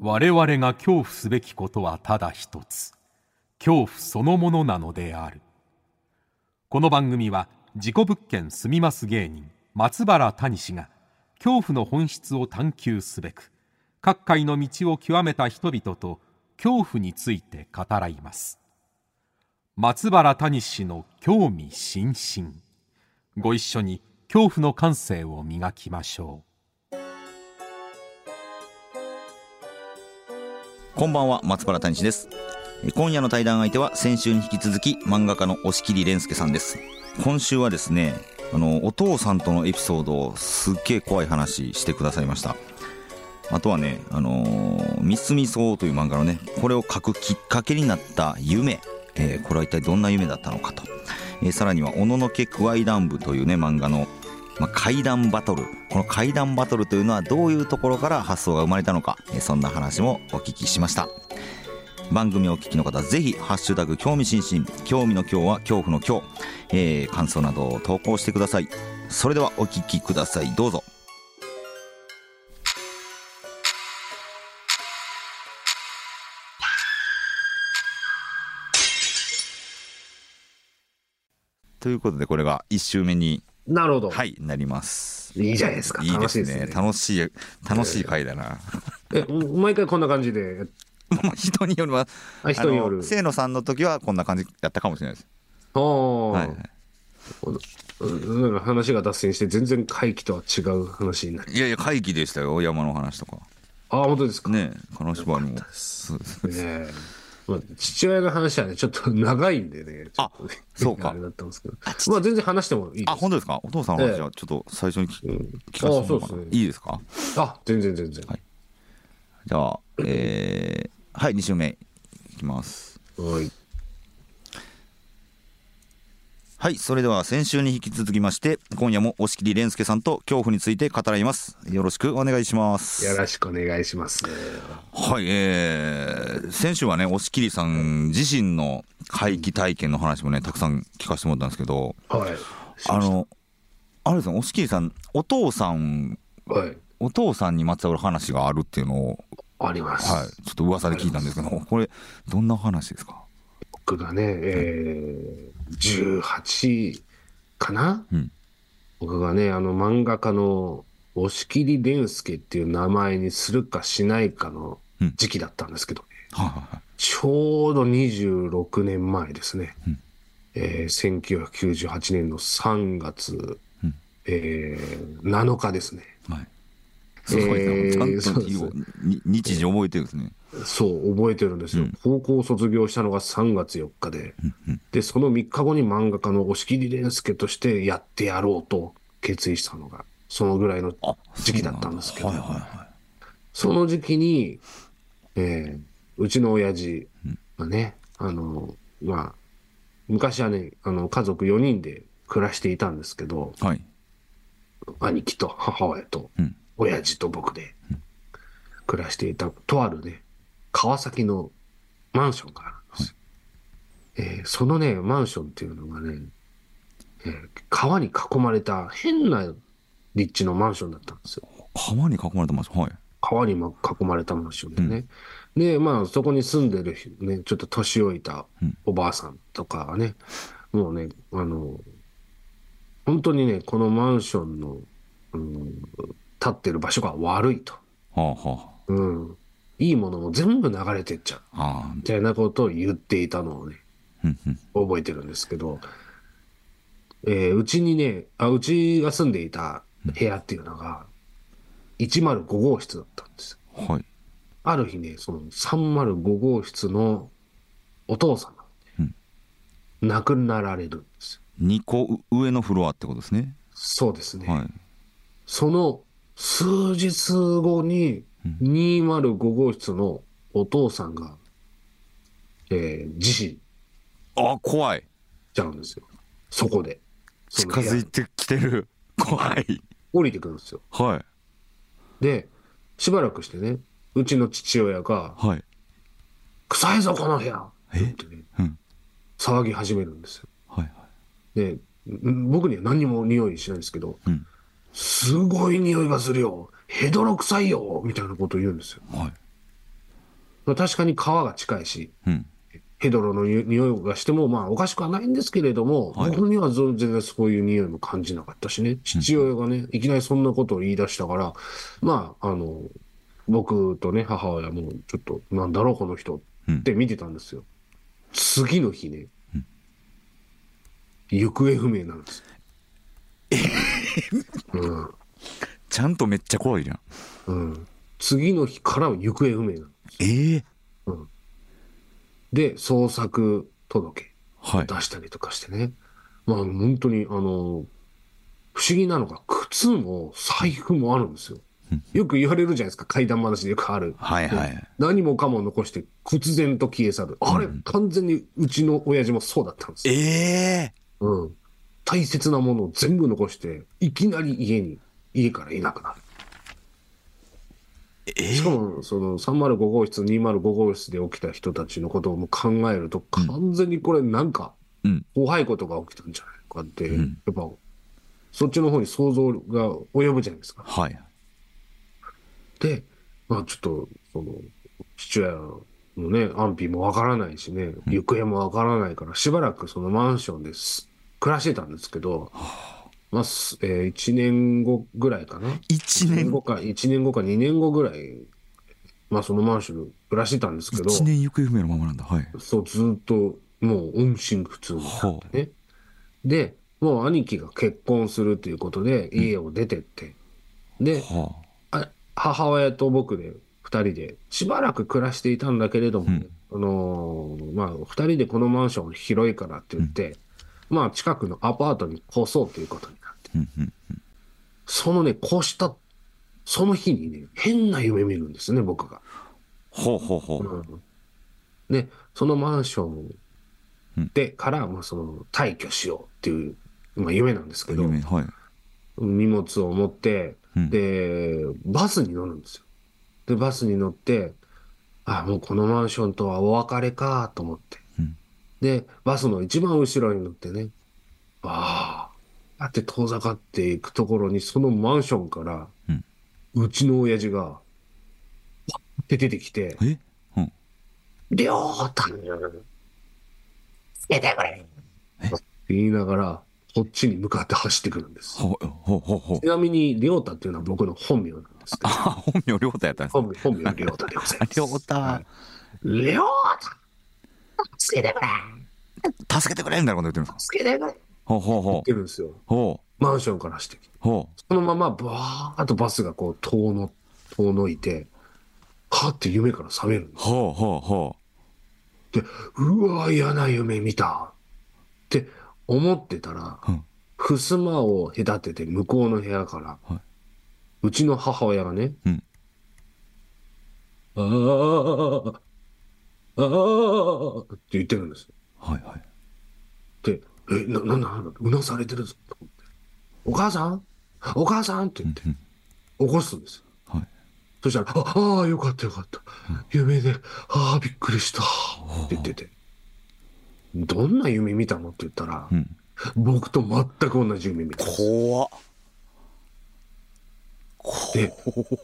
我々が恐怖すべきことはただ一つ、恐怖そのものなのである。この番組は事故物件住みます芸人松原谷氏が恐怖の本質を探求すべく各界の道を極めた人々と恐怖について語らいます。松原谷氏の興味津々、ご一緒に恐怖の感性を磨きましょう。 こんばんは、松原谷氏です。今夜の対談相手は先週に引き続き漫画家の押切蓮介さんです。今週はですね、お父さんとのエピソードをすっげえ怖い話してくださいました。あとはね、みすみそうという漫画のね、これを書くきっかけになった夢、これは一体どんな夢だったのかと、さらにはおののけクワイダン部というね漫画の、怪談バトル、この怪談バトルというのはどういうところから発想が生まれたのか、そんな話もお聞きしました。番組をお聞きの方、ぜひハッシュタグ興味津々、興味の今日は恐怖の今日、感想などを投稿してください。それではお聞きください、どうぞ。ということで、これが1週目になるほど、 はい、なります。 いいじゃないですか。 いいですね。 楽しいですね。 楽しい回だな。 毎回こんな感じで人によるは、 人による。 清野さんの時はこんな感じだったかもしれないです。 はいはい、なんか話が脱線して全然怪奇とは違う話になる。 いやいや、怪奇でしたよ、山の話とか。 本当ですか。 ね、金縛りも。 父親の話はねちょっと長いんでね、ちょっとね、 そうか、 あれだったんですけど、全然話してもいいですか。 本当ですか。お父さんの話はちょっと最初に聞かせてもらおうかな。いいですか。 全然、 はい、じゃあはい、2週目いきます。はい、それでは先週に引き続きまして今夜も押切蓮介さんと恐怖について語らいます。よろしくお願いします。 よろしくお願いします。 はい、先週はね、押切さん自身の怪奇体験の話もねたくさん聞かせてもらったんですけど、 はい、 あれですね、押切さんお父さんにまつわる話があるっていうのをあります。 はい、ちょっと噂で聞いたんですけど、これどんな話ですか。 僕がね、18かな、僕がね、漫画家の押切蓮介っていう名前にするかしないかの時期だったんですけどね、ちょうど26年前ですね、1998年の3月、7日ですね。 すごいな、ちゃんと日時覚えてるんですね。 そう覚えてるんですよ。高校を卒業したのが3月4日で、でその3日後に漫画家の押切蓮介としてやってやろうと決意したのがそのぐらいの時期だったんですけど、その時期に、うちの親父がね、昔はね家族4人で暮らしていたんですけど、兄貴と母親と親父と僕で暮らしていたとあるね川崎のマンションがあるんですよ。そのねマンションっていうのがね、川に囲まれた変な立地のマンションだったんですよ。 川に囲まれたマンション。 川に囲まれたマンションでね、でそこに住んでるねちょっと年老いたおばあさんとかはね、もうね本当にねこのマンションの、立ってる場所が悪いと、いいものも全部流れてっちゃうみたいなことを言っていたのをね覚えてるんですけど、うちにねうちが住んでいた部屋っていうのが105号室だったんですよ。ある日ねその305号室のお父様が、亡くなられるんですよ。 2個上のフロアってことですね。 そうですね、その数日後に205号室のお父さんが、自死怖いちゃうんですよ。そこで近づいてきてる。怖い。 降りてくるんですよ。でしばらくしてねうちの父親が臭いぞこの部屋ってね、騒ぎ始めるんですよ。で僕には何にも匂いしないんですけど、すごい匂いがするよ、ヘドロ臭いよみたいなことを言うんですよ。 確かに川が近いし、 うん。 ヘドロの匂いがしても、まあおかしくはないんですけれども、 はい僕には全然そういう匂いも感じなかったしね、父親がね、いきなりそんなことを言い出したから、まあ、僕とね、母親もちょっと、なんだろう、この人って見てたんですよ。次の日ね、行方不明なんです。うん。 ちゃんとめっちゃ怖いじゃん。 うん。次の日からは行方不明なの。うん。で、捜索届はい。 出したりとかしてね。まあ本当に、不思議なのが、靴も財布もあるんですよ。よく言われるじゃないですか、怪談話でよくある。 はいはい。 何もかも残して、忽然と消え去る。あれ、完全にうちの親父もそうだったんですよ。うん。大切なものを全部残して、いきなり家からいなくなる。しかも、その305号室、205号室で起きた人たちのことをも考えると、完全にこれなんか、怖いことが起きたんじゃないかって、やっぱ、そっちの方に想像が及ぶじゃないですか。 はい。 で、まあちょっと、父親のね、安否もわからないしね、行方もわからないから、しばらくそのマンションです暮らしてたんですけど、まあ、1年後ぐらいかな。 1年後か。 1年後か2年後ぐらい、まあそのマンションで暮らしてたんですけど、 1年行方不明のままなんだ。はい。 そう、ずっともう音信不通になってね。で、もう兄貴が結婚するっていうことで家を出てって、で、母親と僕で2人でしばらく暮らしていたんだけれども、まあ2人でこのマンション広いからって言って、まあ近くのアパートに越そうということになって、そのね、越したその日にね、変な夢見るんですね、僕が。で、そのマンションでから、まあ、退去しようっていう、まあ、夢なんですけど、荷物を持って、で、バスに乗るんですよ。で、バスに乗って、あ、もうこのマンションとはお別れかと思って。で、バスの一番後ろに乗ってね、って遠ざかっていくところに、そのマンションから、うちの親父が、パッて出てきて、りょうたん、つけてくれ。って言いながら、こっちに向かって走ってくるんです。ちなみに、りょうたっていうのは僕の本名なんですけど。 本名りょうたやったんですか。本名りょうたでございます。 りょうた。 りょうた助けてくれ。 助けてくれみたいなこと言ってるんですか？ 助けてくれ。言ってるんですよ。マンションからしてきて。そのままバーッとバスがこう遠のいて、はって夢から覚めるんです。で、うわ、嫌な夢見たって思ってたら、襖を隔てて向こうの部屋から、うちの母親がね、ああ、ああって言ってるんです。で、うなされてるぞと思って。お母さんって言って、起こすんですよ。そしたら、よかったよかった。夢で、びっくりした。って言ってて。どんな夢見たのって言ったら、僕と全く同じ夢見たんです。 怖っ。 で、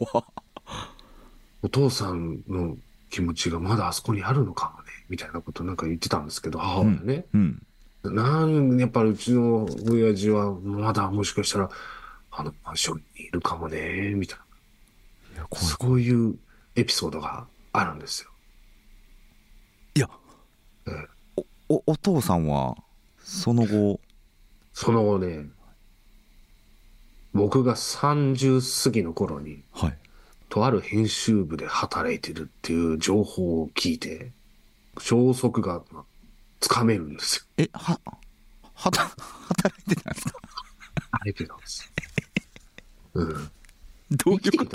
お父さんの気持ちがまだあそこにあるのかもね、みたいなことなんか言ってたんですけど、母親ね。やっぱりうちの親父はまだもしかしたら、マンションにいるかもね、みたいな。そういうエピソードがあるんですよ。 いや、お父さんはその後ね、僕が30過ぎの頃に、とある編集部で働いてるっていう情報を聞いて、消息がつかめるんですよ。 働いてたんですか？ 働いてたんです。 どういうこと？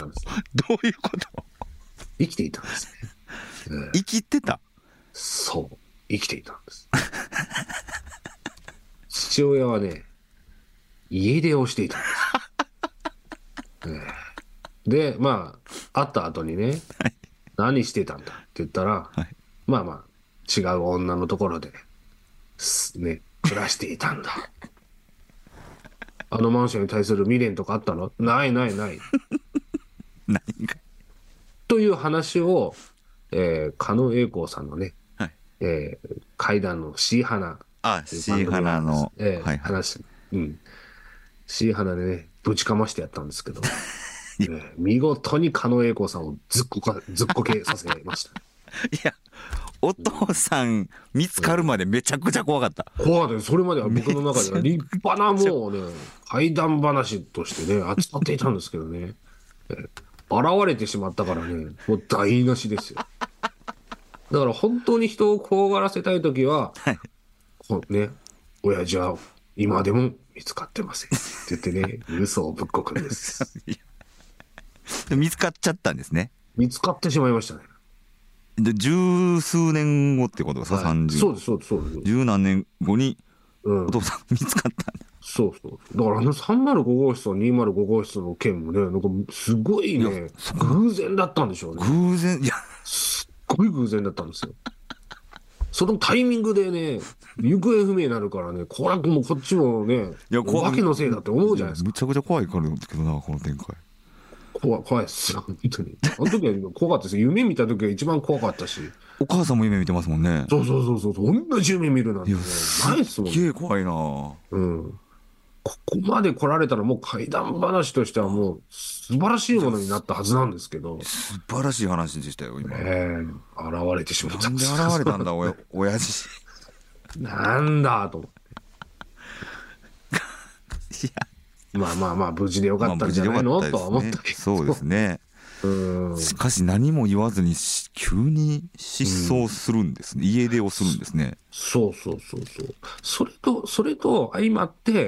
生きていたんですね。 生きてた？ そう、生きていたんです。父親はね、家出をしていたんです。で、まあ、会った後にね、何してたんだって言ったら、まあ、違う女のところで、ね、暮らしていたんだ。あのマンションに対する未練とかあったの？ない。 何かという話を、 狩野英孝さんのね、 はい、 怪談のシーハナ。 シーハナの、 話。シーハナでね、ぶちかましてやったんですけど、見事に狩野英孝さんをずっこけさせました。 いや、お父さん見つかるまでめちゃくちゃ怖かった。 怖かった。それまでは僕の中では立派なもうね、怪談話としてね、扱っていたんですけどね。現れてしまったからね、もう台無しですよ。だから本当に人を怖がらせたいときは、ね、親父は今でも見つかってませんって言ってね、嘘をぶっこくんです。 見つかっちゃったんですね。 見つかってしまいましたね。 で、十数年後ってことですか、30。 そうです、そうです、そうです。 十何年後に、お父さん見つかったんだ。 そうそう。だから305号室と205号室の件もね、なんかすごいね、偶然だったんでしょうね。 偶然、いや。 すっごい偶然だったんですよ。そのタイミングでね、行方不明になるからね、これもこっちもね、お化けのせいだって思うじゃないですか。 むちゃくちゃ怖いからですけどな、この展開。 怖いっすよ、本当に。あの時は怖かったですよ。夢見た時は一番怖かったし。 お母さんも夢見てますもんね。 そう。同じ夢見るなんてね、ないっすもんね。 すげえ怖いな。 ここまで来られたらもう怪談話としてはもう素晴らしいものになったはずなんですけど。 素晴らしい話でしたよ、今。 現れてしまったんです。なんで現れたんだ、親父。 なんだと思って。いや。まあ、無事でよかったんじゃないの、とは思ったけど。 そうですね。しかし何も言わずに急に失踪するんですね。家出をするんですね。 そう。それと相まって、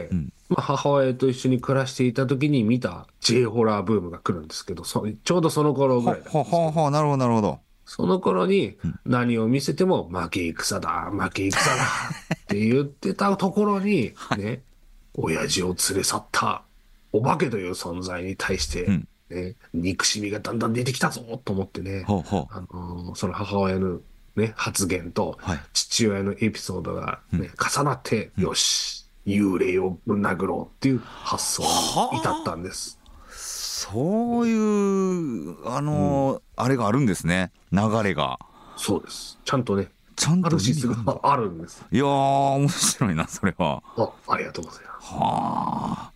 母親と一緒に暮らしていた時に見た J ホラーブームが来るんですけど、ちょうどその頃ぐらいだったんですけど。 なるほど。 その頃に何を見せても負け戦だって言ってたところに、ね、親父を連れ去ったお化けという存在に対して、憎しみがだんだん出てきたぞと思ってね、その母親の、ね、発言と父親のエピソードが、ね重なって、よし、幽霊をぶん殴ろうっていう発想に至ったんです。 そういうあれがあるんですね、流れが。 そうです。ちゃんとね、 ある実があるんです。 いやー、面白いな、それは。 ありがとうございます。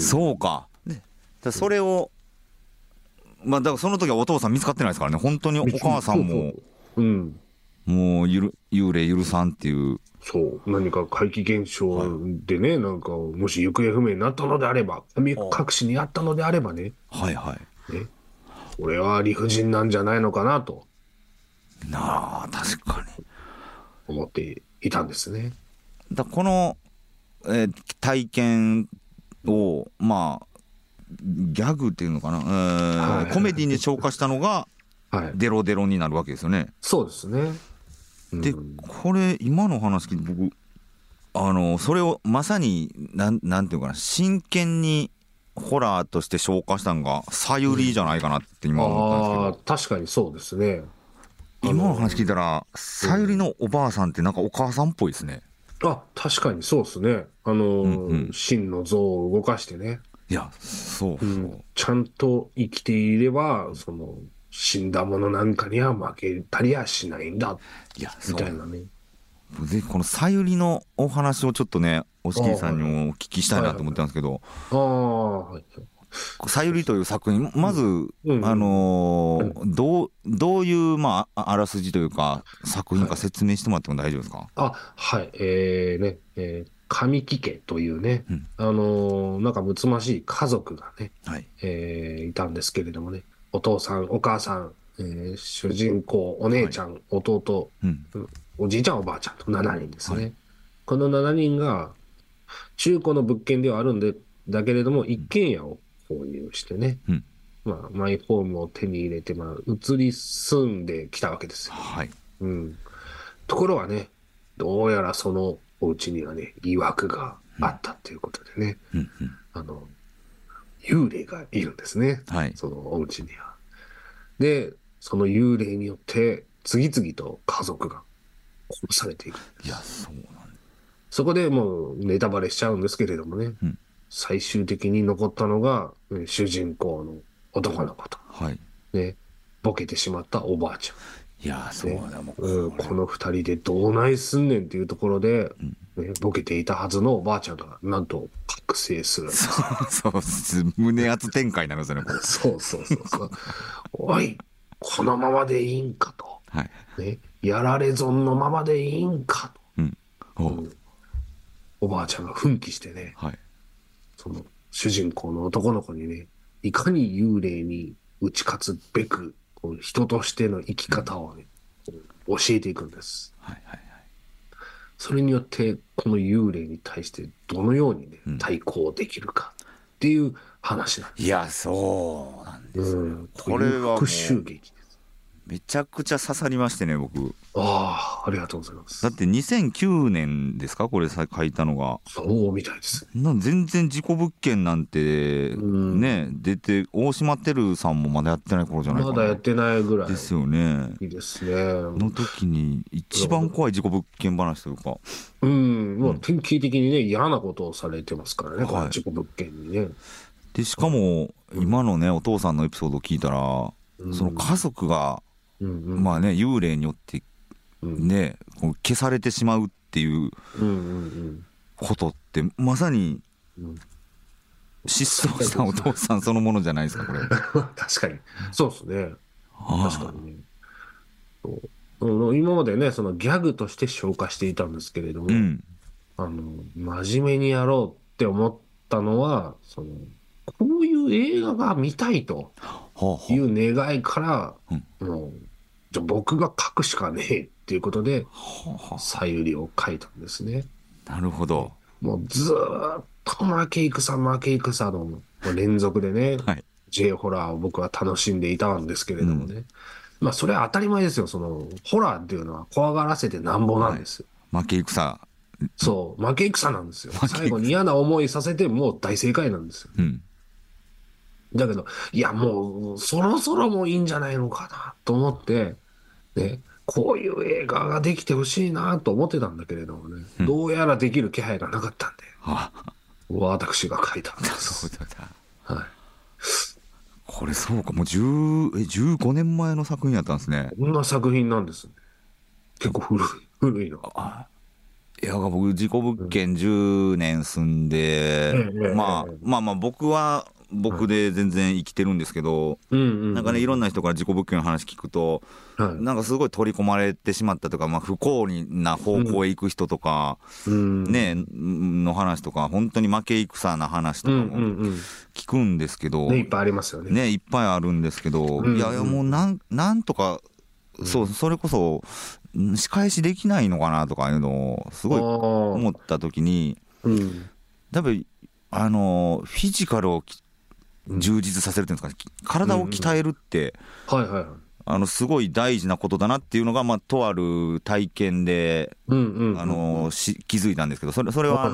そうか。それを、だからその時はお父さん見つかってないですからね。本当にお母さんももう幽霊許さんっていう。 そう、何か怪奇現象でね、なんかもし行方不明になったのであれば、神隠しにあったのであればね、ね、これは理不尽なんじゃないのかなと確かに思っていたんですね。 この、体験をギャグっていうのかな、コメディに昇華したのがデロデロになるわけですよね。 そうですね。 でこれ今の話聞いて僕それをまさになんていうかな、真剣にホラーとして昇華したのがさゆりじゃないかなって今思ったんですけど。 確かにそうですね。 今の話聞いたらさゆりのおばあさんってなんかお母さんっぽいですね。 確かにそうですね。真の像を動かしてね。 いや、そう、 ちゃんと生きていればその死んだものなんかには負けたりはしないんだみたいなね。 でこのさゆりのお話をちょっとね、おしきりさんにもお聞きしたいなと思ってたんですけど、さゆりという作品、まずどういうあらすじというか作品か説明してもらっても大丈夫ですか？ 神木家というね、なんかむつましい家族がね、いたんですけれどもね、お父さんお母さん、主人公お姉ちゃん、弟、おじいちゃんおばあちゃんと7人ですね。この7人が中古の物件ではあるんだけれども一軒家を購入してね、マイホームを手に入れて移り住んできたわけですよ。ところがね、どうやらそのお家にはね、疑惑があったっていうことでね、幽霊がいるんですね、そのお家には。で、その幽霊によって次々と家族が殺されていく。 いや、そうなんだ。 そこでもうネタバレしちゃうんですけれどもね、最終的に残ったのが主人公の男の子と、ね、ボケてしまったおばあちゃん。 いやそうだ、もうこの二人でどうないすんねんっていうところで、ボケていたはずのおばあちゃんがなんと覚醒する。 そう胸圧展開になるんですよね。 そうおい、このままでいいんかと、やられ損のままでいいんかと、おばあちゃんが奮起してね、その主人公の男の子にね、いかに幽霊に打ち勝つべく人としての生き方をね、教えていくんです。それによってこの幽霊に対してどのようにね、対抗できるかっていう話なんです。 いやそうなんですよ、 これは復讐劇です。 めちゃくちゃ刺さりましてね、僕。 ありがとうございます。 だって2009年ですか、これ書いたのが。 そうみたいです。 全然事故物件なんてね、出て、大島てるさんもまだやってない頃じゃないかな。 まだやってないぐらいですよね。 いいですね。 の時に一番怖い事故物件話というか、 もう典型的にね、嫌なことをされてますからね、この事故物件にね。 でしかも今のね、お父さんのエピソードを聞いたら、その家族がまあね、幽霊によってね、消されてしまうっていうことってまさに失踪したお父さんそのものじゃないですか、これ。 確かにそうですね。確かにね。今までね、そのギャグとして消化していたんですけれども、真面目にやろうって思ったのは、こういう映画が見たいという願いから、じゃあ僕が書くしかねえっていうことで、さゆりを書いたんですね。 なるほど。 もうずーっと負け戦の連続でね、J ホラーを僕は楽しんでいたんですけれどもね。まあそれは当たり前ですよ。ホラーっていうのは怖がらせてなんぼなんです。 負け戦。 そう、負け戦なんですよ。最後に嫌な思いさせてもう大正解なんですよ。だけど、いやもうそろそろもういいんじゃないのかなと思って、ね、こういう映画ができてほしいなと思ってたんだけれどもね、どうやらできる気配がなかったんで、私が書いたんです。 そうだ。これそうか、もう15年前の作品やったんですね。 こんな作品なんですね。結構古いの。 いや僕事故物件10年住んで、まあ僕は僕で全然生きてるんですけど、なんかね、いろんな人から事故物件の話聞くと、なんかすごい取り込まれてしまったとか、不幸な方向へ行く人とか、ねの話とか、本当に負け戦な話とかも聞くんですけど、 いっぱいありますよね。 いっぱいあるんですけど、いやもうなんとか、それこそ仕返しできないのかなとかいうのをすごい思った時に、やっぱりフィジカルを充実させるっていうんですか、体を鍛えるってすごい大事なことだなっていうのが、とある体験で気づいたんですけど、それは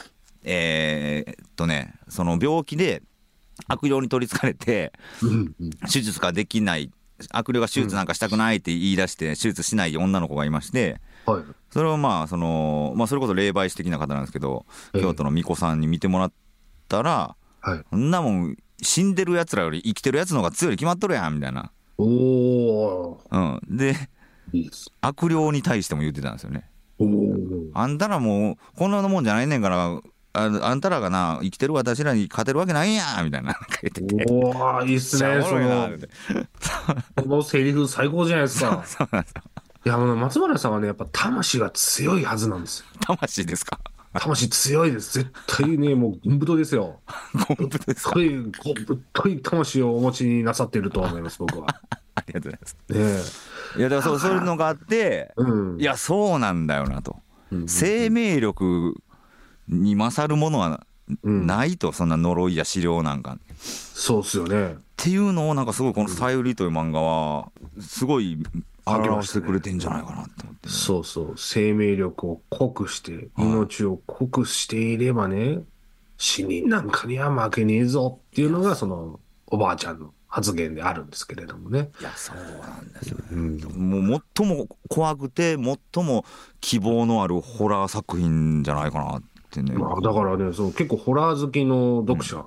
その病気で悪霊に取りつかれて手術ができない、悪霊が手術なんかしたくないって言い出して手術しない女の子がいまして、それをそれこそ霊媒師的な方なんですけど、京都の巫女さんに見てもらったら、そんなもん死んでるやつらより生きてるやつの方が強いに決まっとるやんみたいな。で悪霊に対しても言ってたんですよね。あんたらもうこんなもんじゃないねんから、あんたらがな生きてる私らに勝てるわけないやんみたいな書いてて、 いいっすね。このセリフ最高じゃないですか。 そうなんですよ。 いや松原さんはね、やっぱ魂が強いはずなんですよ。 魂ですか？ 魂強いです。絶対ね、もう軍太ですよ。 軍太ですか？ ぶっとい魂をお持ちになさっていると思います、僕は。 ありがとうございます。いやだからそういうのがあって、いやそうなんだよなと、生命力に勝るものはないと、そんな呪いや資料なんか。 そうっすよね。 っていうのをなんかすごいこの「さゆり」という漫画はすごい表してくれてんじゃないかなと思って、 そう生命力を濃くして命を濃くしていればね、死人なんかには負けねえぞっていうのがそのおばあちゃんの発言であるんですけれどもね。 いやそうなんですよね、もう最も怖くて最も希望のあるホラー作品じゃないかなってね。 だからね、結構ホラー好きの読者はね、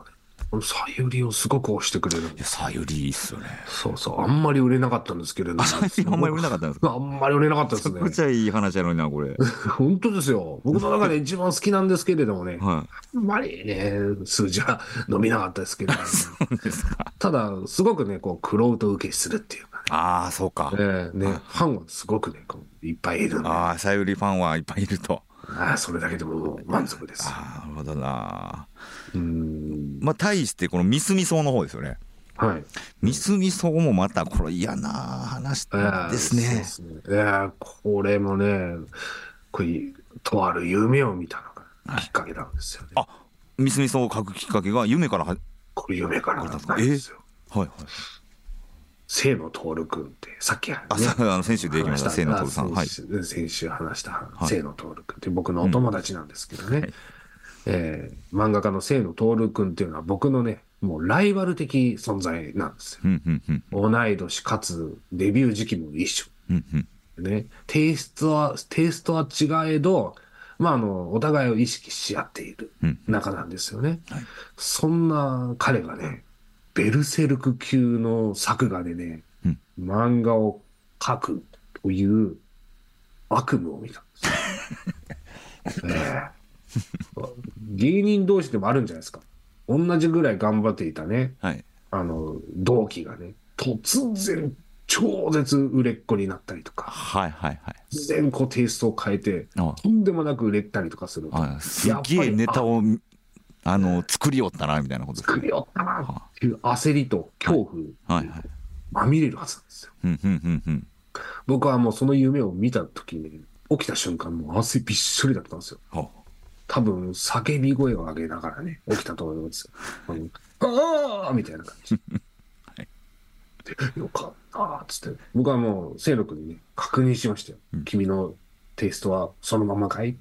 さゆりをすごく推してくれる。 いや、さゆりいいっすよね。 そうそう。あんまり売れなかったんですけれども。 あんまり売れなかったんですか？ あんまり売れなかったですね。 めちゃくちゃいい話やのにな、これ。 本当ですよ。僕の中で一番好きなんですけれどもね。 はあんまりね、数字は伸びなかったですけど、 そうですか。 ただ、すごくね、こう、玄人受けするっていうかね。 ああ、そうか。 ね、ファンはすごくね、こういっぱいいるんで。 ああ、さゆりファンはいっぱいいると。 それだけでも満足です。 ああ、なるほどな。まあ、対して、このミスミソウの方ですよね。 はい。 ミスミソウもまた、これ嫌な話ですね。 そうですね。これもね、これ、とある夢を見たのがきっかけなんですよね。 あ、ミスミソウを書くきっかけが夢からこれ夢からなんですよ。 はいはい。 清野徹君って、さっきね、 先週できました、清野徹さん。はい。 先週話した清野徹君って僕のお友達なんですけどね。漫画家の清野徹君っていうのは僕のね、もうライバル的存在なんですよ。同い年かつデビュー時期も一緒。ね、テイストは違えど、お互いを意識し合っている仲なんですよね。そんな彼がね、ベルセルク級の作画でね、漫画を描くという悪夢を見たんですよ。芸人同士でもあるんじゃないですか。同じぐらい頑張っていたね、同期がね、突然超絶売れっ子になったりとか、突然こうテイストを変えて、とんでもなく売れたりとかする。 すげえネタを作りよったなみたいなこと作りよったなっていう焦りと恐怖にまみれるはずなんですよ。僕はもうその夢を見た時に起きた瞬間もう汗びっしょりだったんですよ。多分叫び声を上げながらね起きたと思いますよ。ああみたいな感じ。でよかったっつって僕はもう清野君にね確認しましたよ。君のテイストはそのままかい？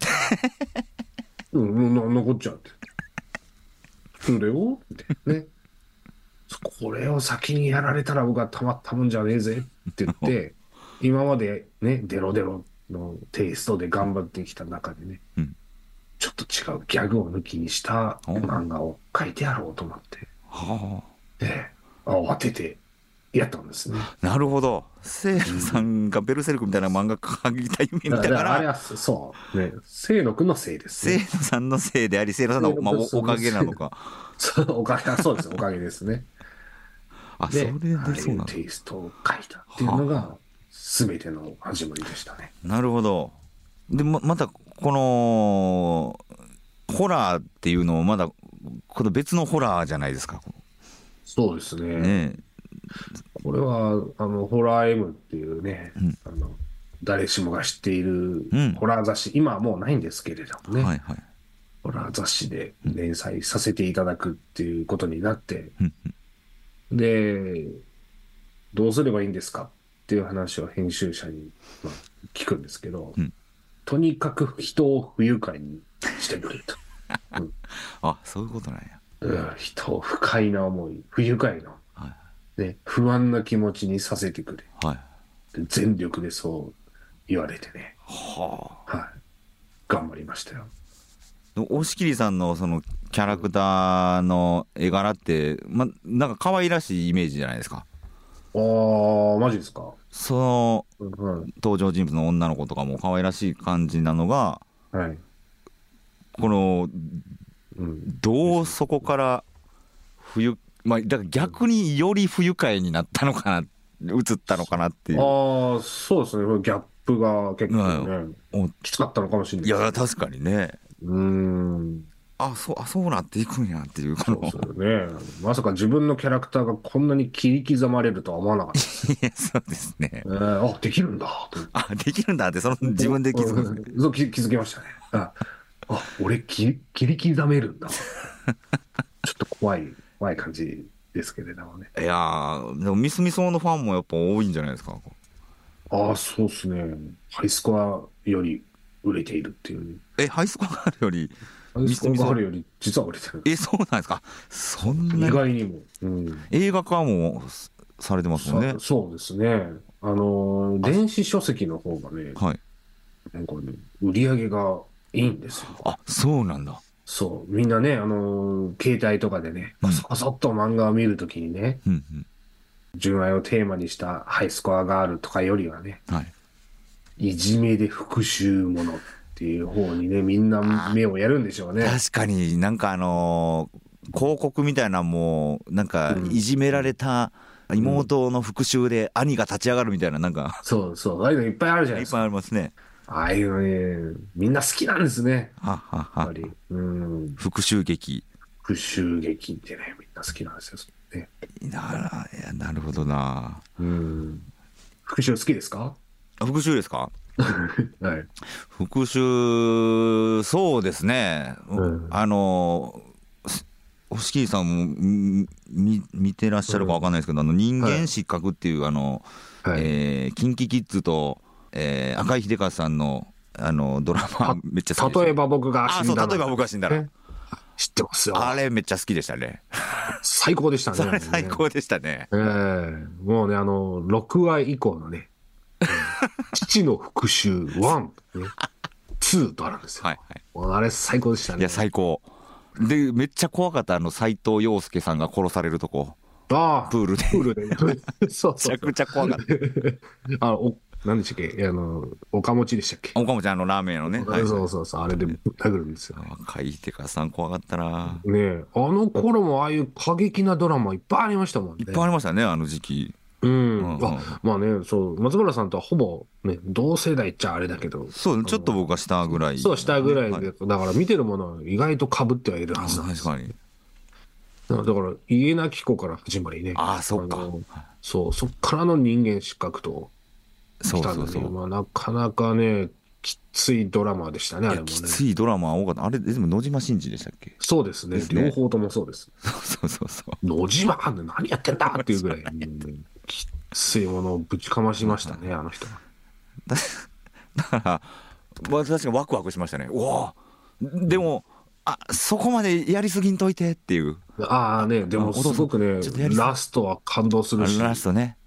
残っちゃうって。それをね、これを先にやられたら僕はたまったもんじゃねえぜって言って、今までね、デロデロのテイストで頑張ってきた中でね、ちょっと違うギャグを抜きにした漫画を描いてやろうと思って、慌ててやったんですね。 なるほど。清野さんがベルセルクみたいな漫画描きたい夢見たから。 あれはそうね、清野くんのせいですね。 清野さんのせいであり、清野さんの、おかげなのか。 そうです、おかげですね。 それでそうなの。テイストを描いたっていうのが全ての始まりでしたね。 なるほど。でまたこのホラーっていうのもまだこの別のホラーじゃないですか。 そうですね。これはホラー M っていうね、誰しもが知っているホラー雑誌、今はもうないんですけれどもね、ホラー雑誌で連載させていただくっていうことになって、でどうすればいいんですかっていう話を編集者に聞くんですけど、とにかく人を不愉快にしてくれと。 そういうことなんや。人を不快な思い、不愉快な、不安な気持ちにさせてくれ。全力でそう言われてね。頑張りましたよ。 押切さんのそのキャラクターの絵柄ってなんか可愛らしいイメージじゃないですか。 マジですか。 その、登場人物の女の子とかも可愛らしい感じなのが、この、どうそこからだから逆により不愉快になったのかな、映ったのかなっていう。 そうですね。ギャップが結構ね、きつかったのかもしれない。 いや確かにね。そうなっていくんやっていう。 そうですよね。まさか自分のキャラクターがこんなに切り刻まれるとは思わなかったです。 そうですね。 できるんだできるんだって自分で気づくんですね。 気づきましたね。俺切り刻めるんだ。ちょっと怖い感じですけれどもね。 いやでもミスミソのファンもやっぱ多いんじゃないですか。 そうですね。ハイスコアより売れているっていう。 ハイスコアよりハイスコアがあるより実は売れてる。 そうなんですか。そんな意外にも、 映画化もされてますもんね。 そうですね。電子書籍の方がね、なんかね、売り上げがいいんですよ。 そうなんだ。 そう、みんなね、携帯とかでね、こそこそっと漫画を見るときにね、純愛をテーマにしたハイスコアガールとかよりはね、いじめで復讐ものっていう方にね、みんな目をやるんでしょうね。 確かになんか広告みたいなもうなんかいじめられた妹の復讐で兄が立ち上がるみたいな、なんかそうそう、ああいうのいっぱいあるじゃないですか。 いっぱいありますね。 ああいうのね、みんな好きなんですね。 ははやっぱり。 復讐劇。 復讐劇ってね、みんな好きなんですよ。ね、 なるほどな。 復讐好きですか？ 復讐ですか？ はい。 復讐、そうですね。押切さんも見てらっしゃるか分かんないですけど、人間失格っていうKinKiKids と赤井英和さんのドラマめっちゃ好きです。 例えば僕が死んだら。 例えば僕が死んだら。 知ってますよ。 あれめっちゃ好きでしたね。 最高でしたね。 それ最高でしたね。 もうね、6話以降のね、父の復讐1、ね、2とあるんですよ。あれ最高でしたね。 いや、最高。で、めっちゃ怖かった斎藤洋介さんが殺されるとこ。プールで。 プールで。そうそう。 めちゃくちゃ怖かった。 何でしたっけ、岡持ちでしたっけ。 岡持ち、ラーメンのね。 そうそうそう、あれでぶったくるんですよ。 若いてかさん怖かったな。 ねえ、頃もああいう過激なドラマいっぱいありましたもんね。 いっぱいありましたね、あの時期。 まあね、そう、松原さんとはほぼね、同世代っちゃあれだけど。 そう、ちょっと僕は下ぐらい。 そう、下ぐらいで、だから見てるものは意外と被ってはいるはずなんです。 確かに。 だから、家なき子から始まりね。 そっか。 そう、そっからの人間失格と。 そうそうそう。 まあ、なかなかね、きついドラマでしたね、あれもね。 きついドラマ多かった。あれ、でも野島真司でしたっけ？ そうですね。両方ともそうです。 そう。 野島何やってんだっていうぐらい、きついものをぶちかましましたね、あの人は。 だから、確かにワクワクしましたね。でも、そこまでやりすぎんといてっていう。 ね、でもすごくね、ラストは感動するし。 ラストね。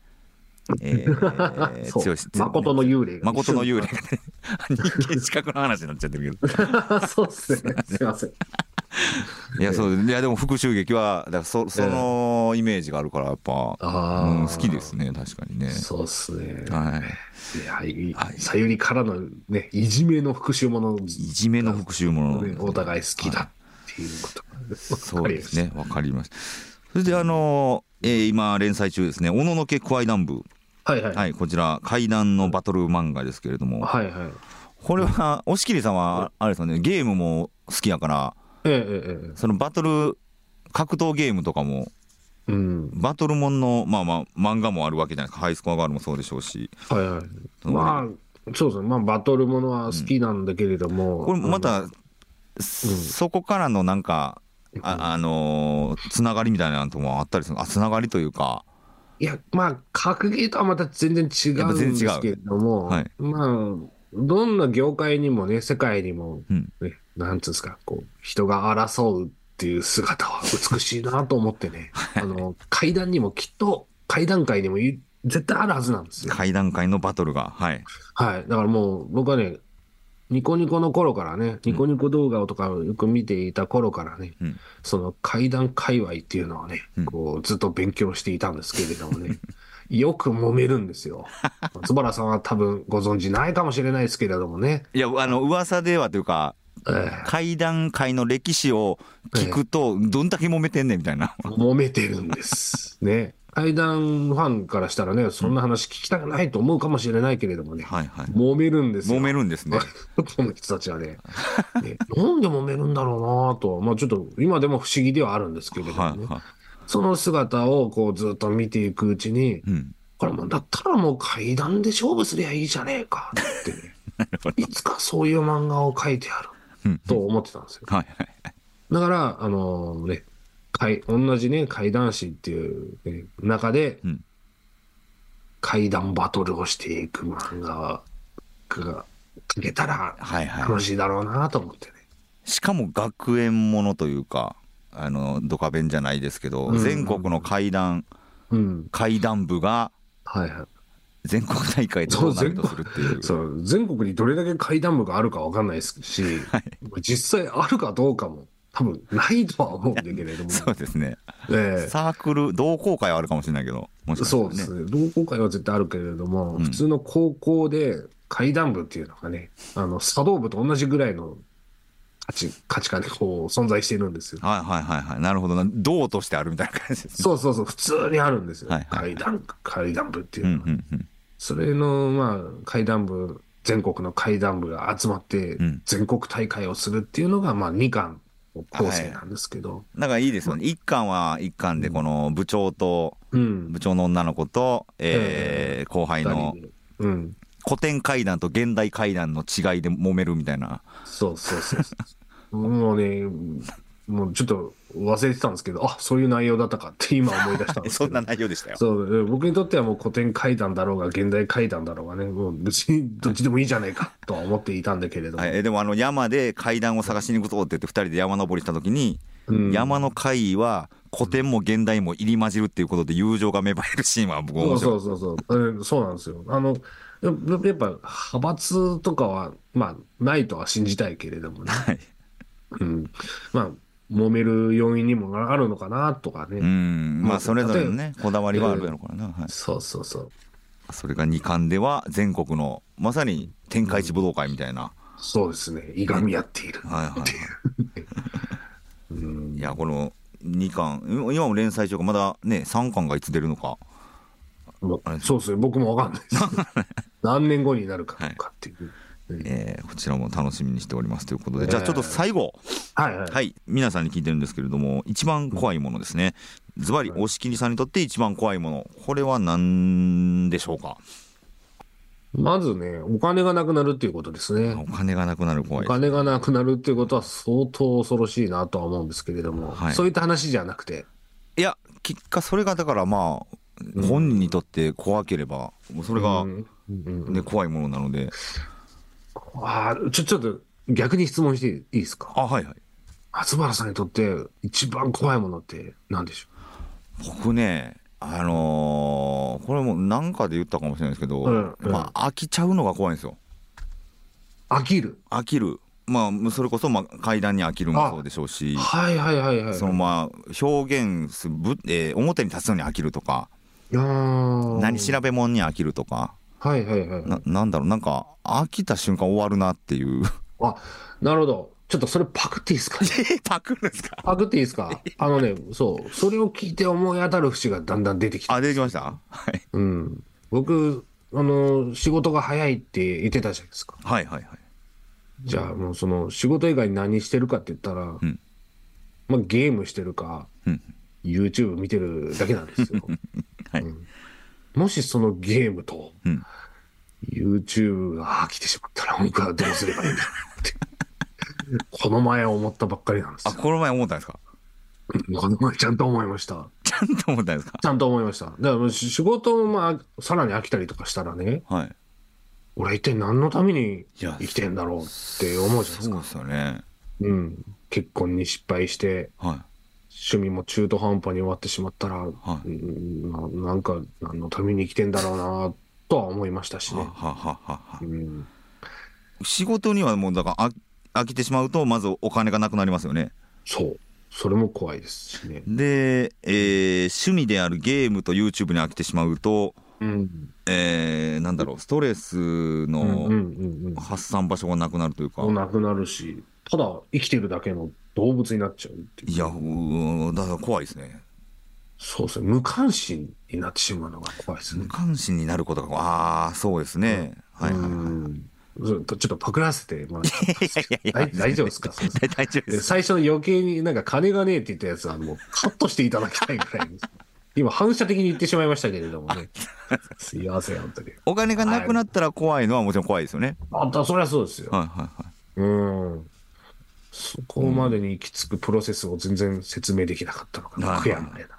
そう、誠の幽霊が。 誠の幽霊がね。人間資格の話になっちゃってるけど。 そうっすね。すいません。 いやでも復讐劇はだからそのイメージがあるからやっぱ好きですね、確かにね。 そうっすね。 はい。 さゆりからのね、いじめの復讐もの。 いじめの復讐もの。 お互い好きだっていうこと。 そうですね、わかりました。それで今連載中ですね、おののけ怪談部。はい、こちら怪談のバトル漫画ですけれども、これは押切さんはあれですよね、ゲームも好きやから、そのバトル格闘ゲームとかも、バトルもんの漫画もあるわけじゃないですか。ハイスコアガールもそうでしょうし、 まあそうですね、バトルものは好きなんだけれども、 これまたそこからのなんかつながりみたいなのもあったりする。つながりというか、 いや、格ゲーとはまた全然違うんですけれども、どんな業界にもね、世界にも、なんつうんですか、人が争うっていう姿は美しいなと思ってね、怪談にもきっと、怪談界にも絶対あるはずなんですよ。 怪談界のバトルが。はい。 だからもう、僕はね、ニコニコの頃からね、ニコニコ動画とかをよく見ていた頃からね、その怪談界隈っていうのをね、ずっと勉強していたんですけれどもね、よく揉めるんですよ。松原さんは多分ご存知ないかもしれないですけれどもね。 いや、噂ではというか、怪談界の歴史を聞くと、どんだけ揉めてんねんみたいな。 揉めてるんです。ね。怪談ファンからしたらね、そんな話聞きたくないと思うかもしれないけれどもね、揉めるんですよ。 揉めるんですね。 この人たちはね。なんで揉めるんだろうなと、ちょっと今でも不思議ではあるんですけれどもね。その姿をずっと見ていくうちに、これもだったらもう怪談で勝負すりゃいいじゃねえかってね、いつかそういう漫画を描いてやると思ってたんですよ。だから、同じね、怪談師っていう、中で、怪談バトルをしていく漫画が描けたら楽しいだろうなと思ってね。 しかも学園ものというか、ドカベンじゃないですけど、全国の怪談部が全国大会でトーナメントするっていう。 そう、全国にどれだけ怪談部があるか分かんないですし、実際あるかどうかも多分ないとは思うんだけれども。 そうですね。サークル、同好会はあるかもしれないけど、もしかしたらね。 そうですね。同好会は絶対あるけれども、普通の高校で階段部っていうのがね、茶道部と同じぐらいの価値観でこう存在しているんですよ。 はいはいはいはい。なるほどな。道としてあるみたいな感じですね。 そうそうそう。普通にあるんですよ。 はいはい、 階段部っていうのは。それの、まあ、階段部、全国の階段部が集まって、全国大会をするっていうのが、まあ、2巻構成なんですけど。 だからいいですよね。1巻は1巻で、この部長と、部長の女の子と、後輩の、古典怪談と現代怪談の違いで揉めるみたいな。 そうそうそう。もうね、もうちょっと忘れてたんですけど、あ、そういう内容だったかって今思い出したんですけど。 そんな内容でしたよ。 そう、僕にとってはもう古典怪談だろうが現代怪談だろうがね、もう別にどっちでもいいじゃないかとは思っていたんだけれども。 でも山で怪談を探しに行くぞって言って2人で山登りした時に、山の怪は古典も現代も入り混じるっていうことで友情が芽生えるシーンは僕は面白い。 そうなんですよ。やっぱ派閥とかは、まあ、ないとは信じたいけれどもね。はい。まあ、揉める要因にもあるのかなとかね。 まあ、それぞれのね、こだわりはあるやろからな。 そうそうそう。 それが2巻では全国の、まさに天下一武道会みたいな。 そうですね。いがみ合っている。はいはい。 いや、この2巻、今も連載中か、まだね、3巻がいつ出るのか。 そうですね。僕もわかんないです。何年後になるかっていう。 こちらも楽しみにしておりますということで、じゃあちょっと最後、はい皆さんに聞いてるんですけれども、一番怖いものですね。ズバリ押切さんにとって一番怖いもの、これは何でしょうか？ まずね、お金がなくなるっていうことですね。 お金がなくなる怖い。 お金がなくなるっていうことは相当恐ろしいなとは思うんですけれども、そういった話じゃなくて。 いや、結果それがだからまあ、本人にとって怖ければ、それが、ね、怖いものなので。 ちょっと逆に質問していいですか？ はいはい。 松原さんにとって一番怖いものって何でしょう？僕ね、これも何かで言ったかもしれないですけど、まあ飽きちゃうのが怖いんですよ。 飽きる？ まあそれこそまあ階段に飽きるもそうでしょうし、そのまあ表現する表に立つのに飽きるとか、何調べ物に飽きるとか。なんだろう、なんか飽きた瞬間終わるなっていう。 なるほど。ちょっとそれパクっていいですか？ パクるんですか？ パクっていいですか？それを聞いて思い当たる節がだんだん出てきて。 出てきました？はい。 僕、仕事が早いって言ってたじゃないですか。じゃあもうその仕事以外に何してるかって言ったら、まあゲームしてるか、YouTube 見てるだけなんですよ。もしそのゲームと、YouTube が飽きてしまったら僕はどうすればいいんだろうってこの前思ったばっかりなんですよ。 この前思ったんですか？ この前ちゃんと思いました。 ちゃんと思ったんですか？ ちゃんと思いました。だから仕事もさらに飽きたりとかしたらね、俺一体何のために生きてんだろうって思うじゃないですか。 そうですよね。 結婚に失敗して、趣味も中途半端に終わってしまったら、なんか何のために生きてんだろうなとは思いましたしね。 仕事にはもうだから飽きてしまうとまずお金がなくなりますよね。 それも怖いですしね。 で、趣味であるゲームと YouTube に飽きてしまうと、なんだろう、ストレスの発散場所がなくなるというか。 なくなるし、ただ生きてるだけの動物になっちゃうっていう。 いや、だから怖いですね。 そうですね。無関心になってしまうのが怖いですね。 無関心になることが、そうですね。ちょっとパクらせてもらって大丈夫ですか？ 大丈夫です。 最初余計になんか金がねえって言ったやつはもうカットしていただきたいぐらいです。今反射的に言ってしまいましたけれどもね。すいません、本当に。 お金がなくなったら怖いのはもちろん怖いですよね。 そりゃそうですよ。そこまでに行き着くプロセスを全然説明できなかったのかな。悔やまれな。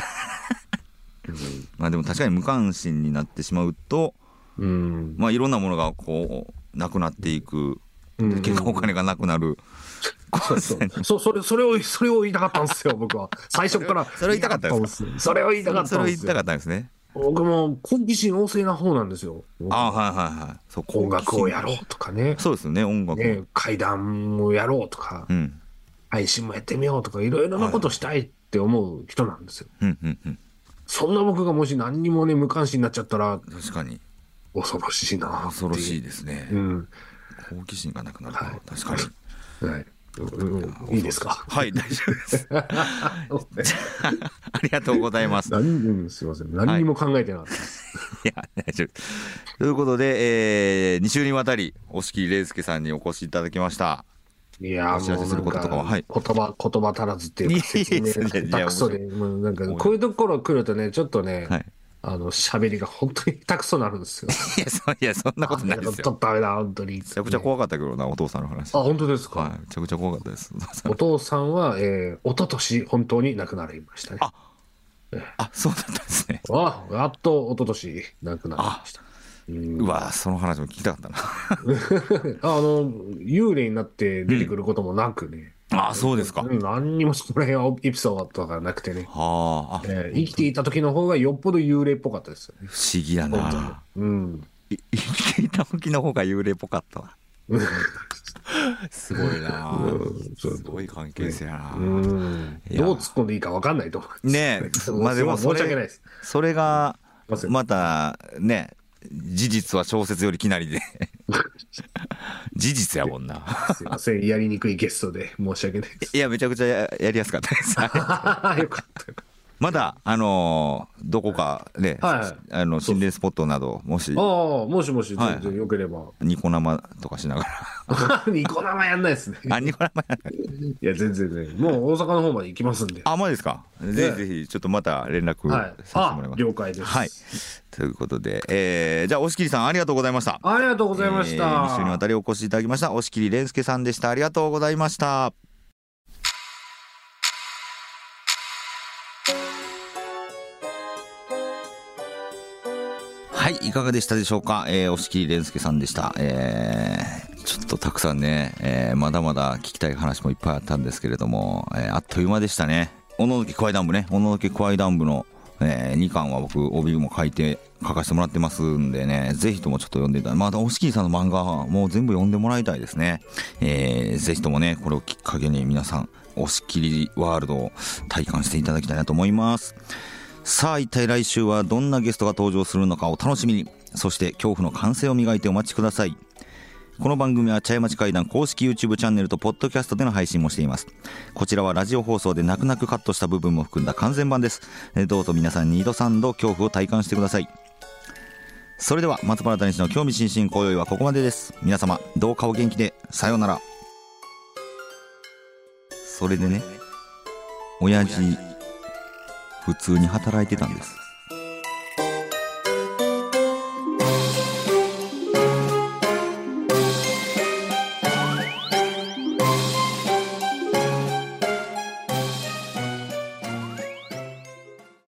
まあでも確かに無関心になってしまうと、まあいろんなものがこうなくなっていく。結果お金がなくなる。 それを言いたかったんですよ、僕は。最初から。 それを言いたかったんですか？ それを言いたかったんですね。 僕も好奇心旺盛な方なんですよ。音楽をやろうとかね。 そうですよね、音楽。 階段をやろうとか。 配信もやってみようとか、いろいろなことしたいって思う人なんですよ。そんな僕がもし何にもね、無関心になっちゃったら、 確かに。 恐ろしいな。 恐ろしいですね。好奇心がなくなる。確かに。 はい。いいですか。 はい、大丈夫です。ありがとうございます。 すいません。何にも考えてなかった。 いや、大丈夫。ということで、2週にわたり、押切玲介さんにお越しいただきました。 いや、 お知らせすることとかは、 言葉足らずっていうか、説明が下手くそで、なんか、こういうところ来るとね、ちょっとね、喋りが本当に下手くそになるんですよ。 いや、そんなことないですよ。 ちょっとダメだ、本当に。めちゃくちゃ怖かったけどな、お父さんの話。 本当ですか。 はい、めちゃくちゃ怖かったです。 お父さんは、一昨年本当に亡くなりましたね。 そうだったんですね。 やっと一昨年亡くなりました。 うわ、その話も聞きたかったな。 幽霊になって出てくることもなくね。 そうですか。 何にもそこら辺はエピソードとかなくてね。生きていた時の方がよっぽど幽霊っぽかったですよね。 不思議だな。生きていた時の方が幽霊っぽかったわ。すごいな。すごい関係性やな。 どう突っ込んでいいか分かんないと思う。 ねえ、まあでも申し訳ないです。それがまたね、事実は小説よりきなりで事実やもんな。 すいません、やりにくいゲストで申し訳ないです。 いや、めちゃくちゃやりやすかったです。 よかった。 まだどこかね、心霊スポットなどもしもし全然よければ、 ニコ生とかしながらニコ生やんないですね。 ニコ生やんない。 いや、全然ね、もう大阪の方まで行きますんで。 マジですか。ぜひぜひちょっとまた連絡させてもらいます。 了解です。 はい。ということで、じゃあ押切さんありがとうございました。 ありがとうございました。 2週にわたりお越しいただきました押切蓮介さんでした。ありがとうございました。はい、いかがでしたでしょうか。押切蓮介さんでした。ちょっとたくさんね、まだまだ聞きたい話もいっぱいあったんですけれども、あっという間でしたね。おののけクワイダン部ね、おののけクワイダン部の、2巻は僕帯も書かせてもらってますんでね、ぜひともちょっと読んでいただいて、まだ押切さんの漫画もう全部読んでもらいたいですね。ぜひともね、これをきっかけに皆さん押切ワールドを体感していただきたいなと思います。さあ、一体来週はどんなゲストが登場するのかお楽しみに。そして恐怖の感性を磨いてお待ちください。この番組は茶屋町怪談公式 YouTube チャンネルとポッドキャストでの配信もしています。こちらはラジオ放送で泣く泣くカットした部分も含んだ完全版です。どうぞ皆さん2度3度恐怖を体感してください。それでは松原谷氏の興味津々今宵はここまでです。皆様どうかお元気で。さようなら。それでね、親父普通に働いてたんです。